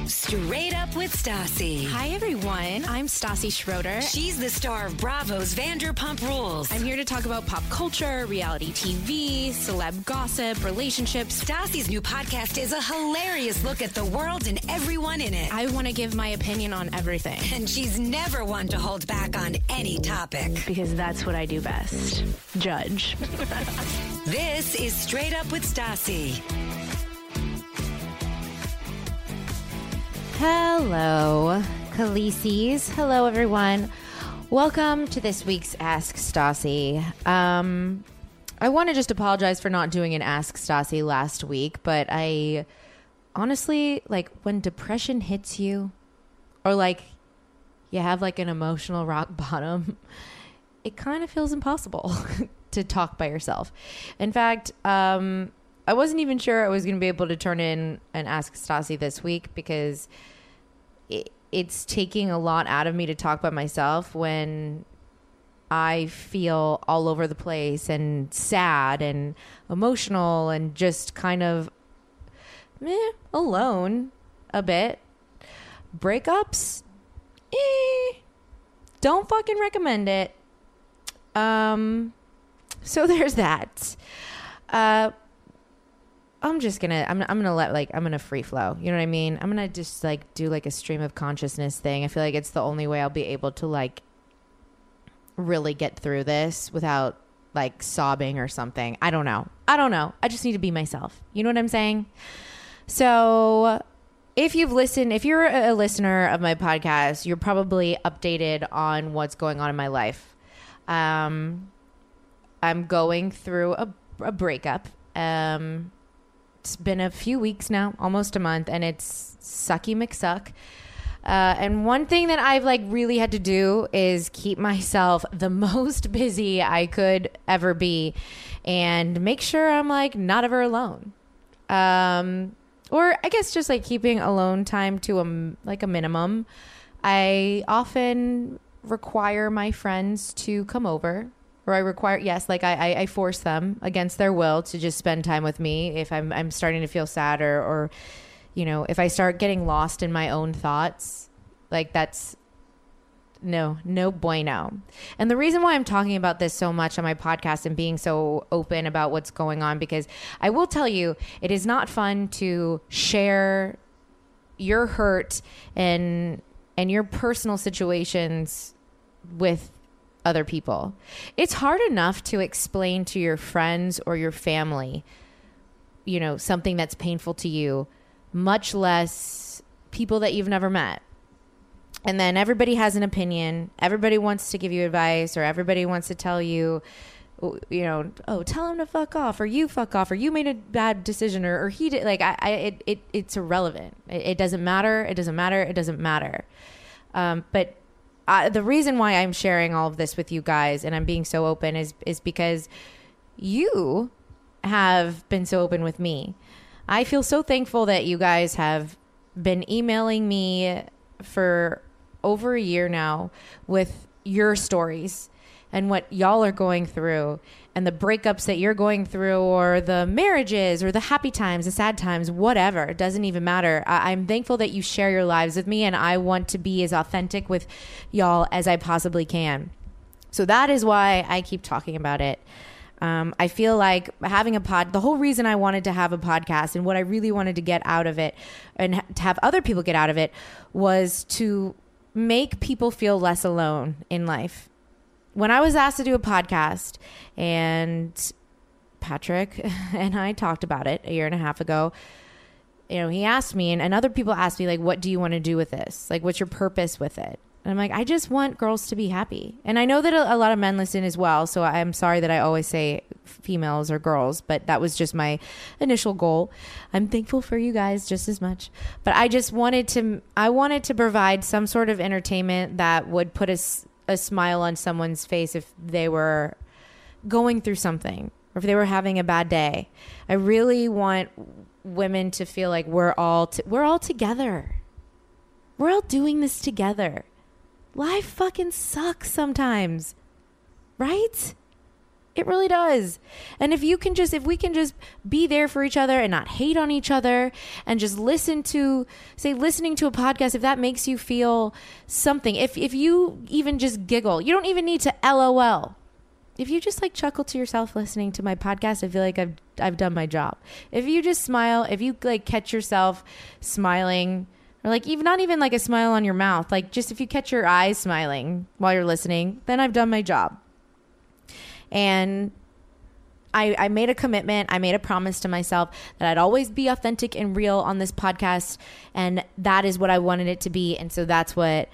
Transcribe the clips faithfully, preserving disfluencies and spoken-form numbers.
Straight Up with Stassi. Hi, everyone. I'm Stassi Schroeder. She's the star of Bravo's Vanderpump Rules. I'm here to talk about pop culture, reality T V, celeb gossip, relationships. Stassi's new podcast is a hilarious look at the world and everyone in it. I want to give my opinion on everything. And she's never one to hold back on any topic. Because that's what I do best. Judge. This is Straight Up with Stassi. Hello, Khaleesi's. Hello, everyone. Welcome to this week's Ask Stassi. Um, I want to just apologize for not doing an Ask Stassi last week, but I honestly, like, when depression hits you, or like you have like an emotional rock bottom, it kind of feels impossible to talk by yourself. In fact, um, I wasn't even sure I was going to be able to turn in an Ask Stassi this week because it, it's taking a lot out of me to talk by myself when I feel all over the place and sad and emotional and just kind of meh, alone a bit. Breakups, eh, don't fucking recommend it. Um, so there's that. Uh, I'm just gonna, I'm, I'm gonna let like, I'm gonna free flow. You know what I mean? I'm gonna just like do like a stream of consciousness thing. I feel like it's the only way I'll be able to like really get through this without like sobbing or something. I don't know. I don't know. I just need to be myself. You know what I'm saying? So if you've listened, if you're a listener of my podcast, you're probably updated on what's going on in my life. Um, I'm going through a, a breakup. Um, It's been a few weeks now, almost a month, and it's sucky McSuck. Uh, and one thing that I've like really had to do is keep myself the most busy I could ever be and make sure I'm like not ever alone. Um, or I guess just like keeping alone time to a, like a minimum. I often require my friends to come over. Or I require, yes, like I, I, I force them against their will to just spend time with me if I'm I'm starting to feel sad or, or, you know, if I start getting lost in my own thoughts, like that's no, no bueno. And the reason why I'm talking about this so much on my podcast and being so open about what's going on, because I will tell you, it is not fun to share your hurt and and your personal situations with other people. It's hard enough to explain to your friends or your family, you know, something that's painful to you, much less people that you've never met. And then everybody has an opinion. Everybody wants to give you advice, or everybody wants to tell you, you know, oh, tell him to fuck off, or you fuck off, or you made a bad decision, or, or he did. Like, I, I it, it, it's irrelevant. It, it doesn't matter. It doesn't matter. It doesn't matter. Um, but Uh, the reason why I'm sharing all of this with you guys and I'm being so open is is because you have been so open with me. I feel so thankful that you guys have been emailing me for over a year now with your stories and what y'all are going through and the breakups that you're going through, or the marriages, or the happy times, the sad times, whatever. It doesn't even matter. I- I'm thankful that you share your lives with me, and I want to be as authentic with y'all as I possibly can. So that is why I keep talking about it. Um, I feel like having a pod, the whole reason I wanted to have a podcast and what I really wanted to get out of it and to have other people get out of it was to make people feel less alone in life. When I was asked to do a podcast, and Patrick and I talked about it a year and a half ago, you know, he asked me, and, and other people asked me, like, what do you want to do with this? Like, what's your purpose with it? And I'm like, I just want girls to be happy. And I know that a, a lot of men listen as well, so I'm sorry that I always say females or girls, but that was just my initial goal. I'm thankful for you guys just as much. But I just wanted to, I wanted to provide some sort of entertainment that would put us a smile on someone's face if they were going through something or if they were having a bad day. I really want women to feel like we're all t- we're all together. We're all doing this together. Life fucking sucks sometimes, right? It really does. And if you can just, if we can just be there for each other and not hate on each other and just listen to, say, listening to a podcast, if that makes you feel something, if, if you even just giggle, you don't even need to LOL. If you just like chuckle to yourself listening to my podcast, I feel like I've, I've done my job. If you just smile, if you like catch yourself smiling, or like even not even like a smile on your mouth, like just if you catch your eyes smiling while you're listening, then I've done my job. And I, I made a commitment. I made a promise to myself that I'd always be authentic and real on this podcast. And that is what I wanted it to be. And so that's what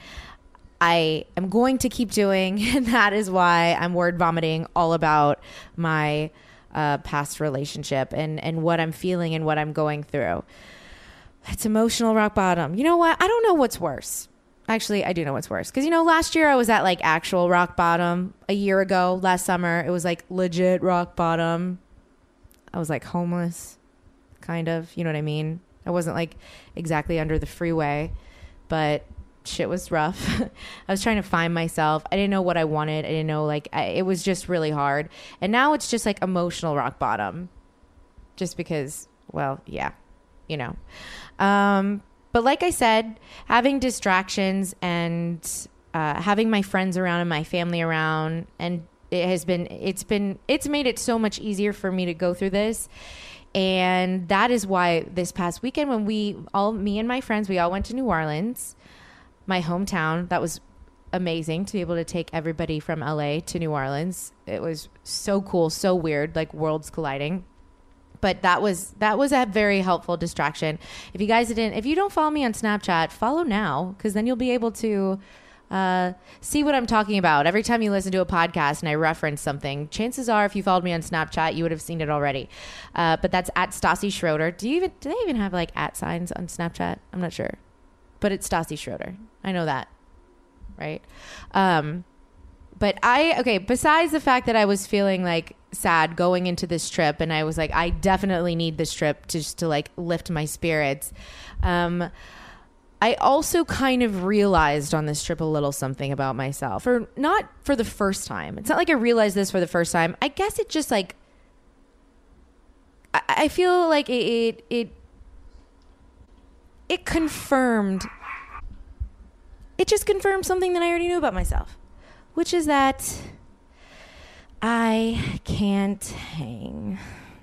I am going to keep doing. And that is why I'm word vomiting all about my uh, past relationship and, and what I'm feeling and what I'm going through. It's emotional rock bottom. You know what? I don't know what's worse. Actually, I do know what's worse. Because, you know, last year I was at like actual rock bottom. A year ago, last summer, it was like legit rock bottom. I was like homeless, kind of. You know what I mean? I wasn't like exactly under the freeway, but shit was rough. I was trying to find myself. I didn't know what I wanted. I didn't know, like, I, it was just really hard. And now it's just like emotional rock bottom. Just because, well, yeah, you know. Um... But like I said, having distractions and uh, having my friends around and my family around, and it has been, it's been, it's made it so much easier for me to go through this. And that is why this past weekend when we all, me and my friends, we all went to New Orleans, my hometown. That was amazing to be able to take everybody from L A to New Orleans. It was so cool, so weird, like worlds colliding. But that was that was a very helpful distraction. If you guys didn't, if you don't follow me on Snapchat, follow now, because then you'll be able to uh, see what I'm talking about. Every time you listen to a podcast and I reference something, chances are if you followed me on Snapchat, you would have seen it already. Uh, but that's at Stassi Schroeder. Do you even do they even have like at signs on Snapchat? I'm not sure, but it's Stassi Schroeder. I know that, right? Um, but I okay. Besides the fact that I was feeling like sad going into this trip, and I was like, I definitely need this trip to just to like lift my spirits. Um, I also kind of realized on this trip a little something about myself, or not for the first time. It's not like I realized this for the first time. I guess it just like, I, I feel like it, it, it, it confirmed, it just confirmed something that I already knew about myself, which is that I can't hang.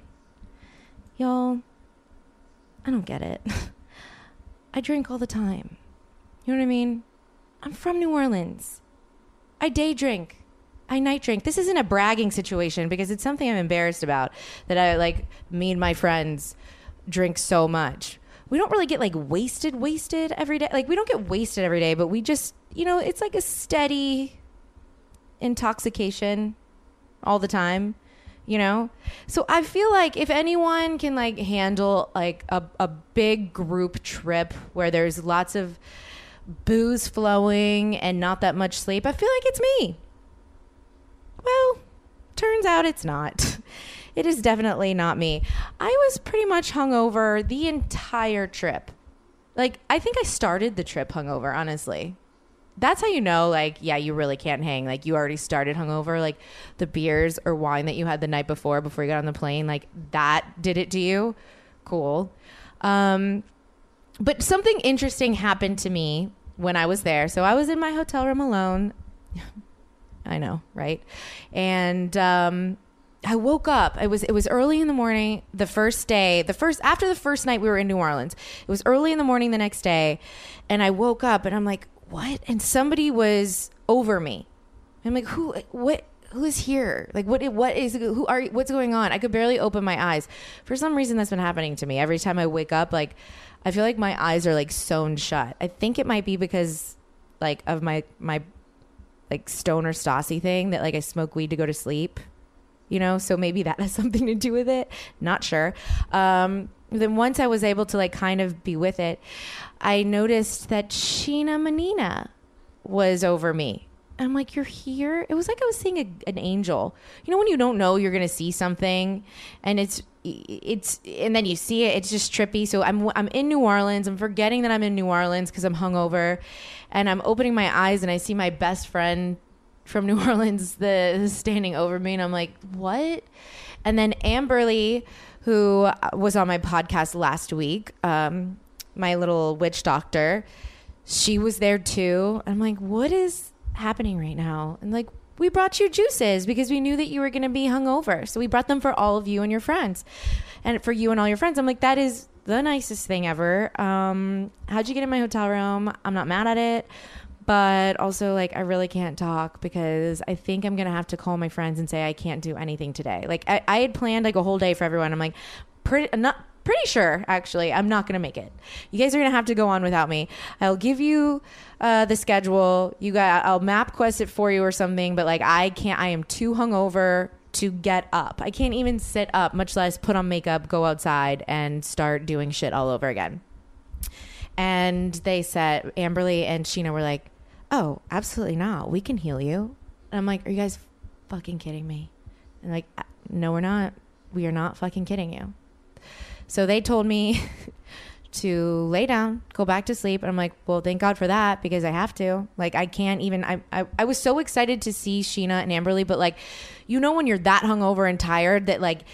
Y'all, I don't get it. I drink all the time. You know what I mean? I'm from New Orleans. I day drink. I night drink. This isn't a bragging situation because it's something I'm embarrassed about, that I, like, me and my friends drink so much. We don't really get, like, wasted, wasted every day. Like, we don't get wasted every day, but we just, you know, it's like a steady intoxication all the time, you know? So I feel like if anyone can like handle like a, a big group trip where there's lots of booze flowing and not that much sleep, I feel like it's me. Well, turns out it's not. It is definitely not me. I was pretty much hungover the entire trip. Like, I think I started the trip hungover, honestly. That's how you know, like, yeah, you really can't hang. Like, you already started hungover. Like, the beers or wine that you had the night before, before you got on the plane, like, that did it to you. Cool. Um, but something interesting happened to me when I was there. So I was in my hotel room alone. I know, right? And um, I woke up. It was it was early in the morning, the first day, the first after the first night we were in New Orleans. It was early in the morning the next day, and I woke up and I'm like, what? And somebody was over me. I'm like, who, what, who is here? Like, what, what is, who are, what's going on? I could barely open my eyes. For some reason, that's been happening to me. Every time I wake up, like, I feel like my eyes are like sewn shut. I think it might be because like of my, my like stoner Stassi thing that like I smoke weed to go to sleep, you know? So maybe that has something to do with it. Not sure. Um, then once I was able to like kind of be with it, I noticed that Sheena Menina was over me. I'm like, you're here? It was like I was seeing a, an angel. You know when you don't know you're going to see something and it's, it's, and then you see it, it's just trippy. So I'm, I'm in New Orleans. I'm forgetting that I'm in New Orleans because I'm hungover, and I'm opening my eyes and I see my best friend from New Orleans the standing over me, and I'm like, what? And then Amberly, who was on my podcast last week, um, my little witch doctor, she was there too. I'm like, what is happening right now? And like, we brought you juices because we knew that you were going to be hungover. So we brought them for all of you and your friends, and for you and all your friends. I'm like, that is the nicest thing ever. Um, how'd you get in my hotel room? I'm not mad at it, but also like, I really can't talk because I think I'm going to have to call my friends and say, I can't do anything today. Like I, I had planned like a whole day for everyone. I'm like, pretty, not pretty sure actually, I'm not going to make it. You guys are going to have to go on without me. I'll give you uh, the schedule. You got, I'll MapQuest it for you or something, but like, I can't, I am too hungover to get up. I can't even sit up, much less put on makeup, go outside and start doing shit all over again. And they said, Amberly and Sheena were like, oh, absolutely not. We can heal you. And I'm like, are you guys fucking kidding me? And like, no, we're not. We are not fucking kidding you. So they told me to lay down, go back to sleep. And I'm like, well, thank God for that, because I have to. Like, I can't even, I, I, I was so excited to see Sheena and Amberly, but like, you know, when you're that hungover and tired that like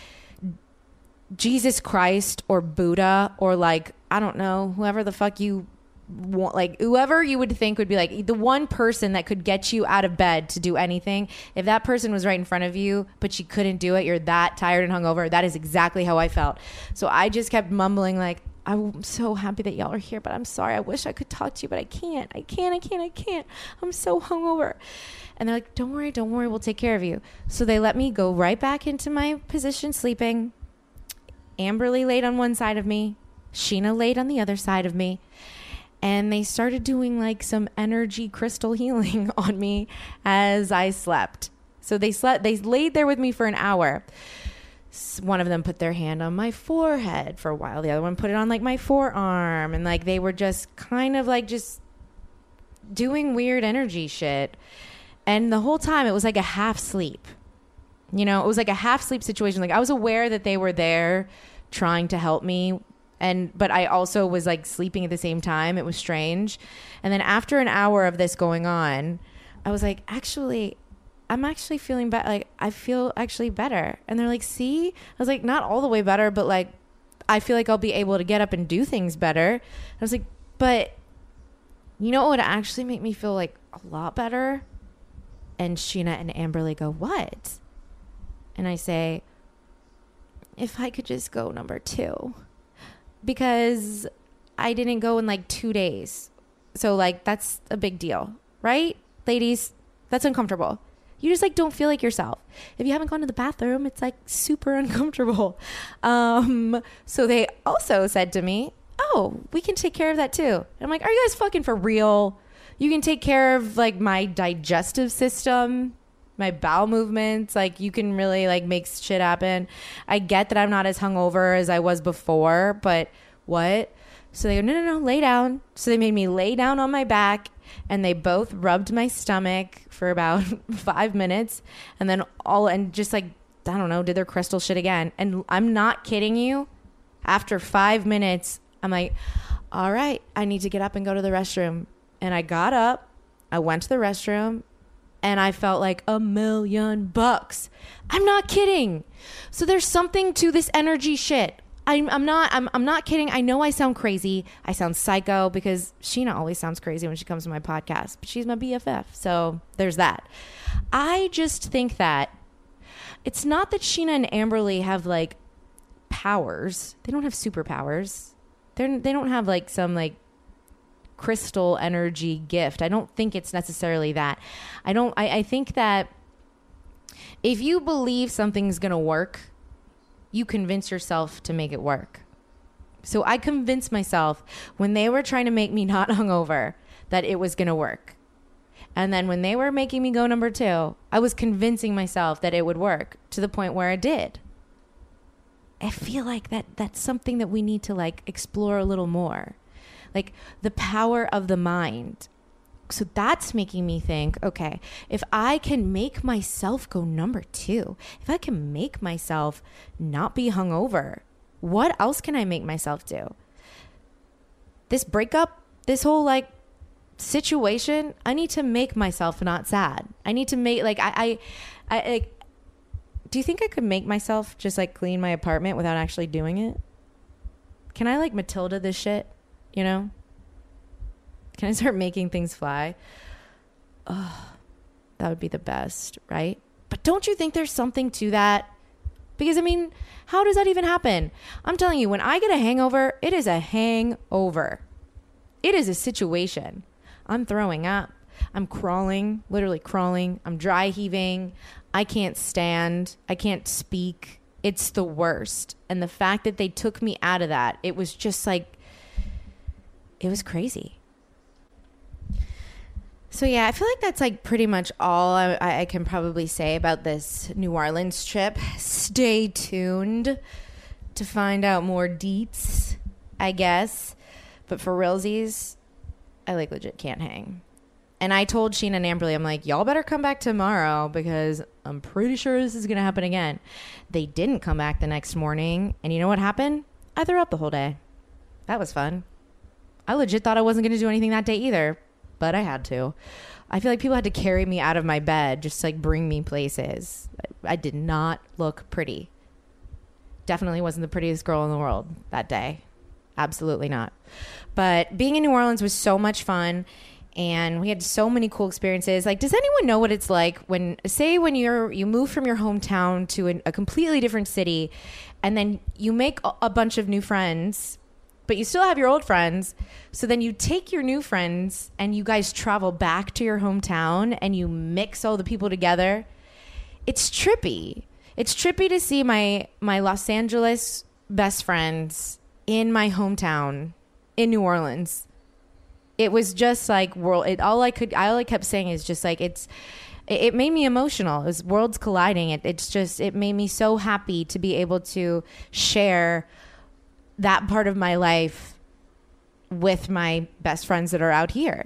Jesus Christ or Buddha or like, I don't know, whoever the fuck you want, like whoever you would think would be like the one person that could get you out of bed to do anything, if that person was right in front of you but you couldn't do it, you're that tired and hungover. That is exactly how I felt. So I just kept mumbling like, I'm so happy that y'all are here, but I'm sorry, I wish I could talk to you, but I can't I can't I can't I can't I'm so hungover. And they're like, don't worry don't worry we'll take care of you. So they let me go right back into my position sleeping. Amberly laid on one side of me, Sheena laid on the other side of me. And they started doing like some energy crystal healing on me as I slept. So they slept, they laid there with me for an hour. One of them put their hand on my forehead for a while. The other one put it on like my forearm. And like, they were just kind of like just doing weird energy shit. And the whole time it was like a half sleep. You know, it was like a half sleep situation. Like I was aware that they were there trying to help me. And, but I also was like sleeping at the same time. It was strange. And then after an hour of this going on, I was like, actually, I'm actually feeling better. Like I feel actually better. And they're like, see, I was like, not all the way better, but like, I feel like I'll be able to get up and do things better. I was like, but you know what would actually make me feel like a lot better? And Sheena and Amberly go, what? And I say, if I could just go number two. Because I didn't go in like two days. So like, that's a big deal, right? Ladies, that's uncomfortable. You just like don't feel like yourself. If you haven't gone to the bathroom, it's like super uncomfortable. Um, so they also said to me, oh, we can take care of that too. And I'm like, are you guys fucking for real? You can take care of like my digestive system, my bowel movements. Like you can really like make shit happen. I get that I'm not as hungover as I was before, but what? So they go, no, no, no, lay down. So they made me lay down on my back, and they both rubbed my stomach for about five minutes. And then all, and just like, I don't know, did their crystal shit again. And I'm not kidding you. After five minutes, I'm like, all right, I need to get up and go to the restroom. And I got up, I went to the restroom, and I felt like a million bucks. I'm not kidding. So there's something to this energy shit. I'm, I'm not I'm, I'm not kidding. I know I sound crazy. I sound psycho because Sheena always sounds crazy when she comes to my podcast. But she's my B F F. So there's that. I just think that it's not that Sheena and Amberly have like powers. They don't have superpowers. They're, they don't have like some like crystal energy gift. I don't think it's necessarily that. I don't I, I think that if you believe something's gonna work, you convince yourself to make it work. So I convinced myself when they were trying to make me not hungover that it was gonna work. And then when they were making me go number two, I was convincing myself that it would work to the point where it did. I feel like that that's something that we need to like explore a little more. Like the power of the mind. So that's making me think, okay, if I can make myself go number two, if I can make myself not be hungover, what else can I make myself do? This breakup, this whole like situation, I need to make myself not sad. I need to make like I, I, I like. Do you think I could make myself just like clean my apartment without actually doing it? Can I like Matilda this shit? You know? Can I start making things fly? Oh, that would be the best, right? But don't you think there's something to that? Because, I mean, how does that even happen? I'm telling you, when I get a hangover, it is a hangover. It is a situation. I'm throwing up. I'm crawling, literally crawling. I'm dry heaving. I can't stand. I can't speak. It's the worst. And the fact that they took me out of that, it was just like, it was crazy. So yeah, I feel like that's like pretty much all I, I can probably say about this New Orleans trip. Stay tuned to find out more deets, I guess. But for realsies, I like legit can't hang. And I told Sheena and Amberly, I'm like, y'all better come back tomorrow because I'm pretty sure this is going to happen again. They didn't come back the next morning. And you know what happened? I threw up the whole day. That was fun. I legit thought I wasn't going to do anything that day either. But I had to. I feel like people had to carry me out of my bed just to like bring me places. I did not look pretty. Definitely wasn't the prettiest girl in the world that day. Absolutely not. But being in New Orleans was so much fun. And we had so many cool experiences. Like, does anyone know what it's like when, say, when you're you move from your hometown to an, a completely different city, and then you make a, a bunch of new friends, but you still have your old friends. So then you take your new friends and you guys travel back to your hometown and you mix all the people together. It's trippy. It's trippy to see my my Los Angeles best friends in my hometown in New Orleans. It was just like world. It, all I could, all I kept saying is just like it's. It, it made me emotional. It was worlds colliding. It, it's just. It made me so happy to be able to share that part of my life with my best friends that are out here.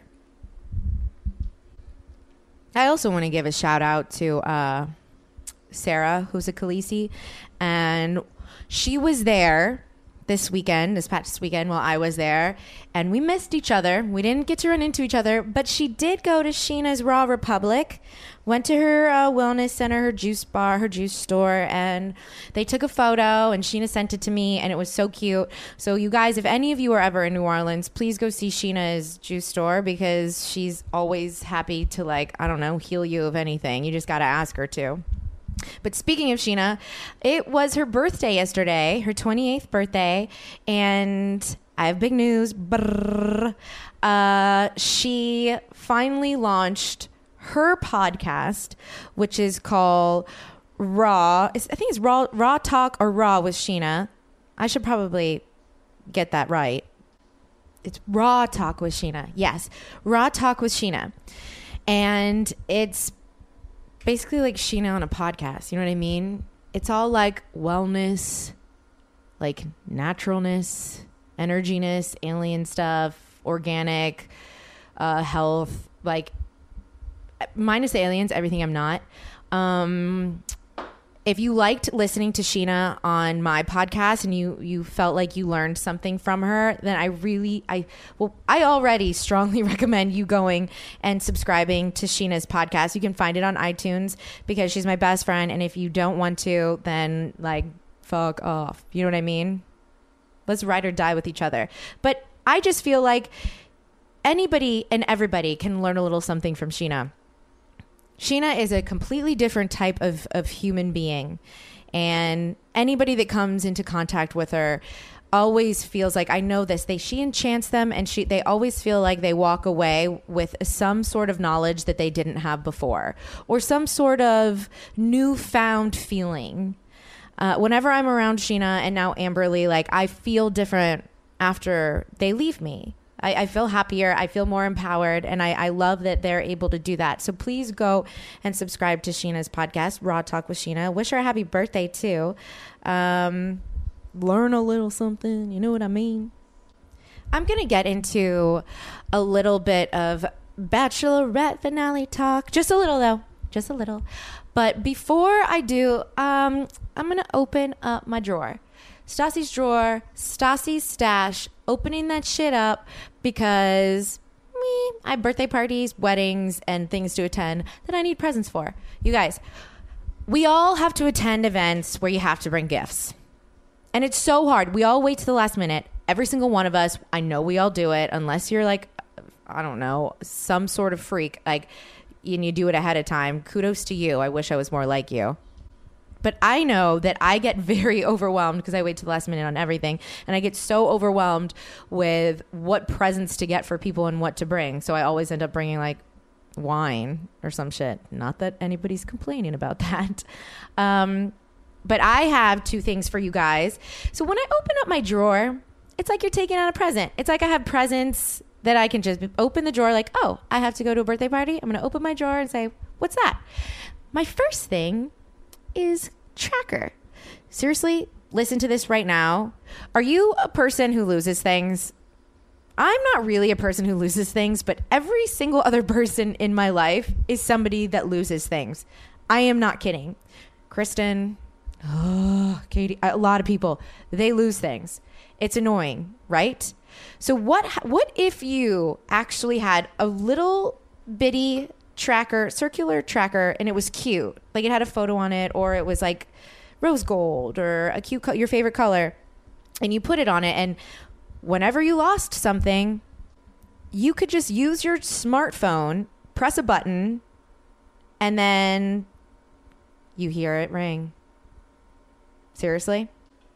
I also want to give a shout out to uh, Sarah, who's a Khaleesi, and she was there this weekend, this past weekend while I was there, and we missed each other. We didn't get to run into each other, but she did go to Sheena's Raw Republic, went to her uh, wellness center, her juice bar, her juice store, and they took a photo, and Sheena sent it to me, and it was so cute. So you guys, if any of you are ever in New Orleans, please go see Sheena's juice store because she's always happy to, like, I don't know, heal you of anything. You just got to ask her to. But speaking of Sheena, it was her birthday yesterday, her twenty-eighth birthday, and I have big news. Brrr. Uh, she finally launched her podcast, which is called Raw. It's, I think it's Raw, Raw Talk or Raw with Sheena. I should probably get that right. It's Raw Talk with Sheena. Yes, Raw Talk with Sheena. And it's basically like Sheena on a podcast. You know what I mean? It's all like wellness, like naturalness, energiness, alien stuff, organic, uh, health, like minus the aliens, everything I'm not. Um, if you liked listening to Sheena on my podcast and you, you felt like you learned something from her, then I really, I, well, I already strongly recommend you going and subscribing to Sheena's podcast. You can find it on iTunes because she's my best friend. And if you don't want to, then like, fuck off. You know what I mean? Let's ride or die with each other. But I just feel like anybody and everybody can learn a little something from Sheena. Sheena is a completely different type of, of human being. And anybody that comes into contact with her always feels like, I know this, they, she enchants them, and she, they always feel like they walk away with some sort of knowledge that they didn't have before, or some sort of newfound feeling. Uh, whenever I'm around Sheena and now Amberly, like I feel different after they leave me. I, I feel happier. I feel more empowered. And I, I love that they're able to do that. So please go and subscribe to Sheena's podcast, Raw Talk with Sheena. Wish her a happy birthday, too. Um, learn a little something. You know what I mean? I'm going to get into a little bit of Bachelorette finale talk. Just a little, though. Just a little. But before I do, um, I'm going to open up my drawer. Stassi's drawer, Stassi's stash, opening that shit up because I have birthday parties, weddings, and things to attend that I need presents for. You guys, we all have to attend events where you have to bring gifts. And it's so hard. We all wait to the last minute. Every single one of us, I know we all do it, unless you're like, I don't know, some sort of freak. Like, and you do it ahead of time. Kudos to you. I wish I was more like you. But I know that I get very overwhelmed because I wait to the last minute on everything. And I get so overwhelmed with what presents to get for people and what to bring. So I always end up bringing like wine or some shit. Not that anybody's complaining about that. Um, but I have two things for you guys. So when I open up my drawer, it's like you're taking out a present. It's like I have presents that I can just open the drawer like, oh, I have to go to a birthday party. I'm going to open my drawer and say, what's that? My first thing is tracker. Seriously, listen to this right now. Are you a person who loses things? I'm not really a person who loses things, but every single other person in my life is somebody that loses things. I am not kidding. Kristen, oh, Katie, a lot of people, they lose things. It's annoying, right? So what what if you actually had a little bitty tracker, circular tracker, and it was cute? Like it had a photo on it, or it was like rose gold or a cute co- your favorite color, and you put it on it, and whenever you lost something, you could just use your smartphone, press a button, and then you hear it ring. Seriously?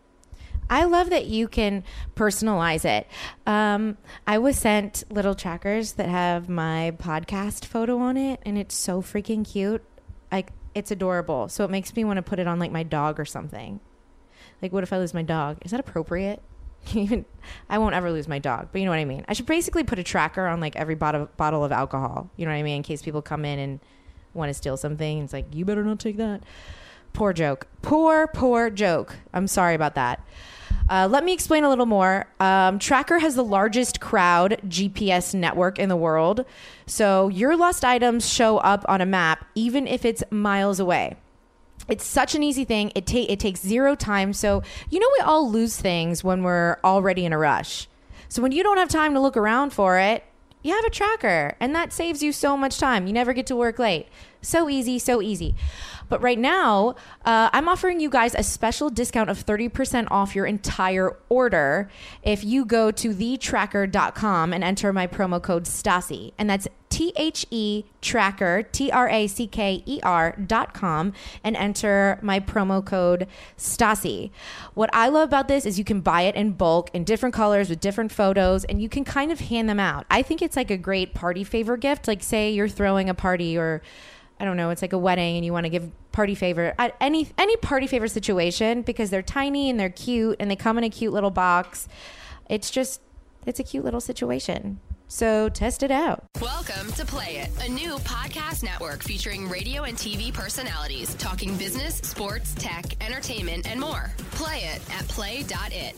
I love that you can personalize it. Um, I was sent little trackers that have my podcast photo on it, and it's so freaking cute. Like, it's adorable. So it makes me want to put it on like my dog or something. Like, what if I lose my dog? Is that appropriate? Even I won't ever lose my dog, but you know what I mean. I should basically put a tracker on like every bottle bottle of alcohol. You know what I mean? In case people come in and want to steal something, it's like, you better not take that. Poor joke. Poor, poor joke. I'm sorry about that. Uh, let me explain a little more. Um, Tracker has the largest crowd G P S network in the world. So your lost items show up on a map, even if it's miles away. It's such an easy thing. It, ta- it takes zero time. So, you know, we all lose things when we're already in a rush. So when you don't have time to look around for it, you have a tracker, and that saves you so much time. You never get to work late. So easy, so easy. But right now, uh, I'm offering you guys a special discount of thirty percent off your entire order if you go to the tracker dot com and enter my promo code Stassi. And that's T H E Tracker, T R A C K E R dot com, and enter my promo code Stassi. What I love about this is you can buy it in bulk in different colors with different photos, and you can kind of hand them out. I think it's like a great party favor gift. Like, say you're throwing a party, or I don't know, it's like a wedding and you want to give party favor at any any party favor situation, because they're tiny and they're cute and they come in a cute little box. It's just, it's a cute little situation. So test it out. Welcome to Play It, a new podcast network featuring radio and T V personalities talking business, sports, tech, entertainment, and more. Play it at play dot it.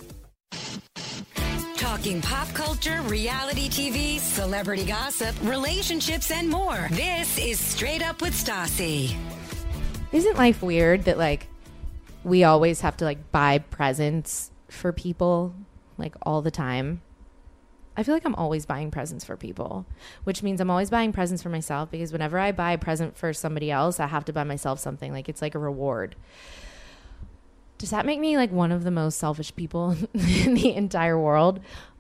Talking pop culture, reality T V, celebrity gossip, relationships, and more. This is Straight Up with Stassi. Isn't life weird that, like, we always have to, like, buy presents for people, like, all the time? I feel like I'm always buying presents for people, which means I'm always buying presents for myself, because whenever I buy a present for somebody else, I have to buy myself something. Like, it's like a reward. Does that make me, like, one of the most selfish people in the entire world?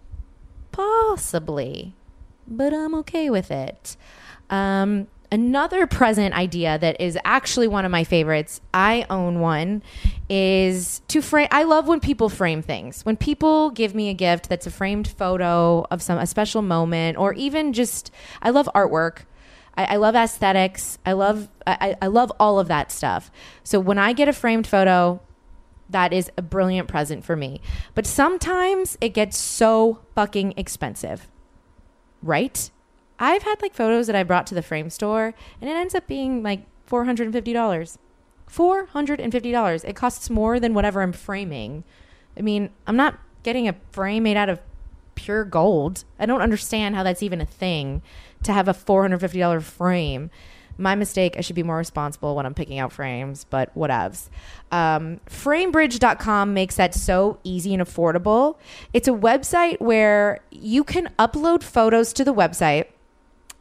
Possibly, but I'm okay with it. Um, another present idea that is actually one of my favorites, I own one, is to frame. I love when people frame things. When people give me a gift that's a framed photo of some a special moment, or even just, I love artwork. I, I love aesthetics. I love I, I love all of that stuff. So when I get a framed photo, that is a brilliant present for me. But sometimes it gets so fucking expensive, right? I've had like photos that I brought to the frame store, and it ends up being like four hundred fifty dollars. four hundred fifty dollars. It costs more than whatever I'm framing. I mean, I'm not getting a frame made out of pure gold. I don't understand how that's even a thing to have a four hundred fifty dollars frame. My mistake. I should be more responsible when I'm picking out frames, but whatevs. Um, Framebridge dot com makes that so easy and affordable. It's a website where you can upload photos to the website,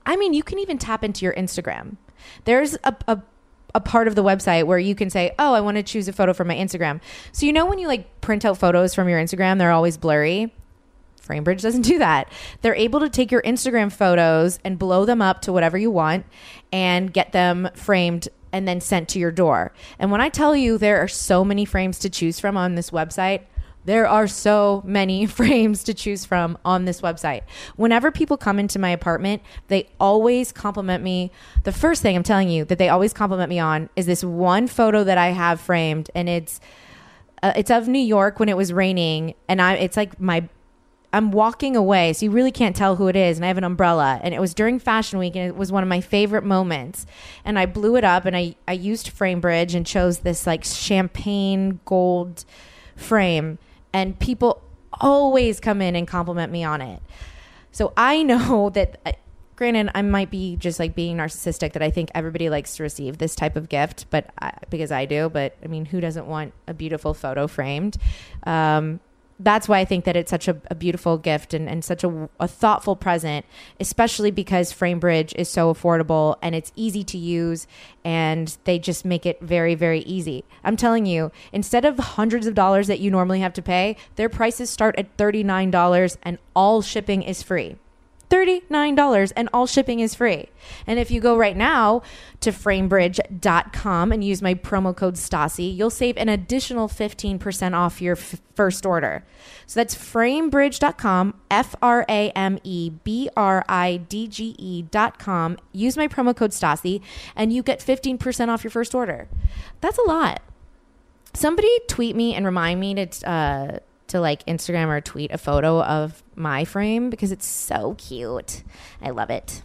I mean, you can even tap into your Instagram. There's a, a a part of the website where you can say, oh, I want to choose a photo from my Instagram. So you know when you like print out photos from your Instagram, they're always blurry. Framebridge doesn't do that. They're able to take your Instagram photos and blow them up to whatever you want and get them framed and then sent to your door. And when I tell you there are so many frames to choose from on this website, there are so many frames to choose from on this website. Whenever people come into my apartment, they always compliment me. The first thing I'm telling you that they always compliment me on is this one photo that I have framed, and it's uh, it's of New York when it was raining, and I it's like my I'm walking away, so you really can't tell who it is, and I have an umbrella, and it was during Fashion Week, and it was one of my favorite moments, and I blew it up, and I I used Framebridge and chose this like champagne gold frame. And people always come in and compliment me on it. So I know that, uh, granted, I might be just like being narcissistic that I think everybody likes to receive this type of gift, but I, because I do. But I mean, who doesn't want a beautiful photo framed? Um, that's why I think that it's such a, a beautiful gift and, and such a, a thoughtful present, especially because Framebridge is so affordable and it's easy to use, and they just make it very, very easy. I'm telling you, instead of hundreds of dollars that you normally have to pay, their prices start at thirty-nine dollars and all shipping is free. thirty-nine dollars and all shipping is free. And if you go right now to framebridge dot com and use my promo code Stassi, you'll save an additional fifteen percent off your f- first order. So that's framebridge dot com, F R A M E B R I D G E dot com. Use my promo code Stassi and you get fifteen percent off your first order. That's a lot. Somebody tweet me and remind me to... Uh, to like Instagram or tweet a photo of my frame because it's so cute. I love it.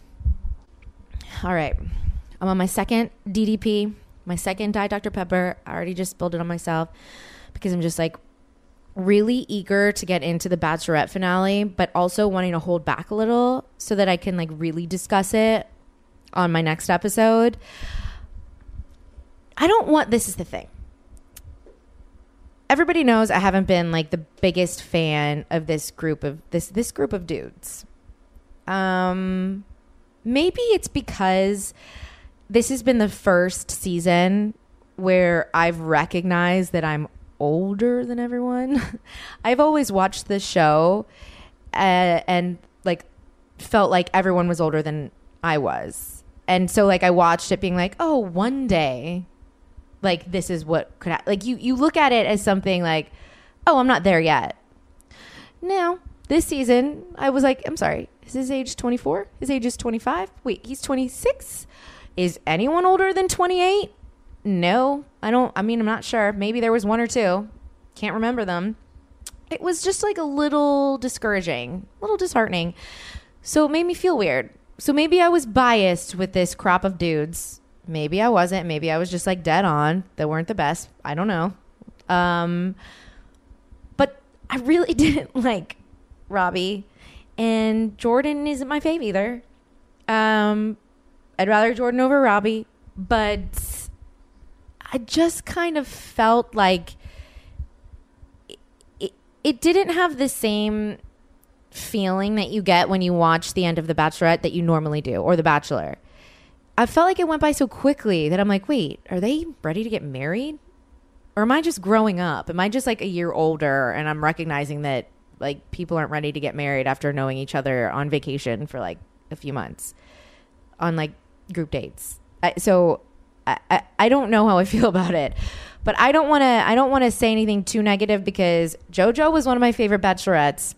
All right. I'm on my second D D P, my second Diet Doctor Pepper. I already just spilled it on myself because I'm just like really eager to get into the Bachelorette finale, but also wanting to hold back a little so that I can like really discuss it on my next episode. I don't want, this is the thing. Everybody knows I haven't been like the biggest fan of this group of this this group of dudes. Um, maybe it's because this has been the first season where I've recognized that I'm older than everyone. I've always watched this show uh, and like felt like everyone was older than I was, and so like I watched it being like, oh, one day. Like, this is what could happen. Like, you, you look at it as something like, oh, I'm not there yet. Now, this season, I was like, I'm sorry, is his age twenty-four? His age is twenty-five? Wait, he's twenty-six? Is anyone older than twenty-eight? No, I don't. I mean, I'm not sure. Maybe there was one or two. Can't remember them. It was just like a little discouraging, a little disheartening. So it made me feel weird. So maybe I was biased with this crop of dudes. Maybe I wasn't. Maybe I was just like dead on. They weren't the best. I don't know. Um, but I really didn't like Robbie. And Jordan isn't my fave either. Um, I'd rather Jordan over Robbie. But I just kind of felt like it, it, it didn't have the same feeling that you get when you watch the end of The Bachelorette that you normally do, or The Bachelor. I felt like it went by so quickly that I'm like, wait, are they ready to get married? Or am I just growing up? Am I just like a year older and I'm recognizing that like people aren't ready to get married after knowing each other on vacation for like a few months on like group dates? I, so I, I, I don't know how I feel about it, but I don't want to I don't want to say anything too negative because JoJo was one of my favorite bachelorettes.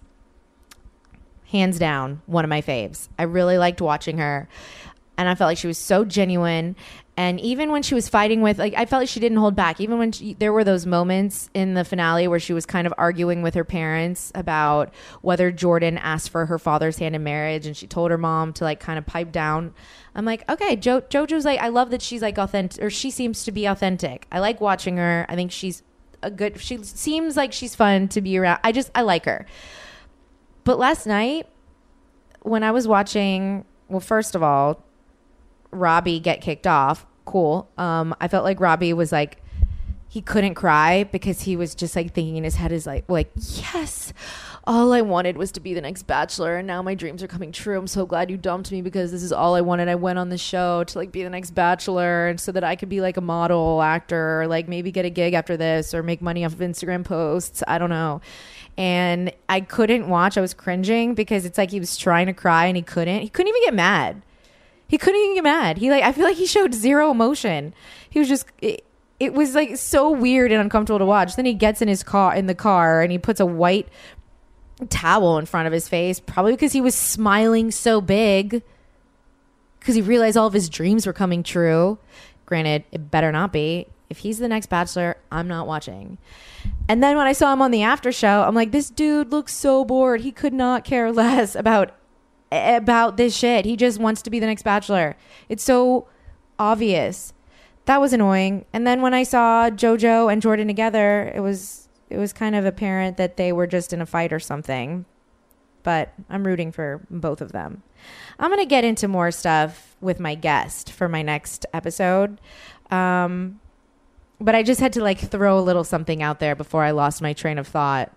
Hands down, one of my faves. I really liked watching her. And I felt like she was so genuine. And even when she was fighting with, like, I felt like she didn't hold back. Even when she, there were those moments in the finale where she was kind of arguing with her parents about whether Jordan asked for her father's hand in marriage. And she told her mom to, like, kind of pipe down. I'm like, okay, jo- JoJo's like, I love that she's, like, authentic. Or she seems to be authentic. I like watching her. I think she's a good, she seems like she's fun to be around. I just, I like her. But last night, when I was watching, well, first of all, Robbie get kicked off. Cool. Um, I felt like Robbie was like he couldn't cry because he was just like thinking in his head is like, like, yes, all I wanted was to be the next Bachelor, and now my dreams are coming true. I'm so glad you dumped me because this is all I wanted. I went on the show to like be the next Bachelor, and so that I could be like a model actor, or like maybe get a gig after this, or make money off of Instagram posts. I don't know. And I couldn't watch. I was cringing because it's like he was trying to cry and he couldn't. He couldn't even get mad. He couldn't even get mad. He like I feel like he showed zero emotion. He was just. It, it was like so weird and uncomfortable to watch. Then he gets in his car in the car and he puts a white towel in front of his face, probably because he was smiling so big because he realized all of his dreams were coming true. Granted, it better not be. If he's the next Bachelor, I'm not watching. And then when I saw him on the after show, I'm like, this dude looks so bored. He could not care less about about this shit. He just wants to be the next Bachelor. It's so obvious. That was annoying. And then when I saw JoJo and Jordan together, it was it was kind of apparent that they were just in a fight or something. But I'm rooting for both of them. I'm going to get into more stuff with my guest for my next episode. Um, but I just had to like throw a little something out there before I lost my train of thought.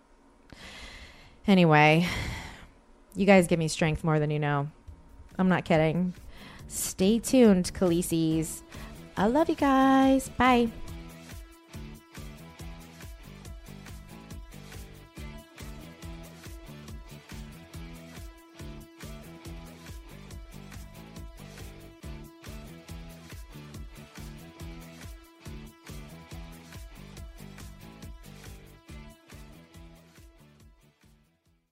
Anyway, you guys give me strength more than you know. I'm not kidding. Stay tuned, Khaleesi's. I love you guys. Bye.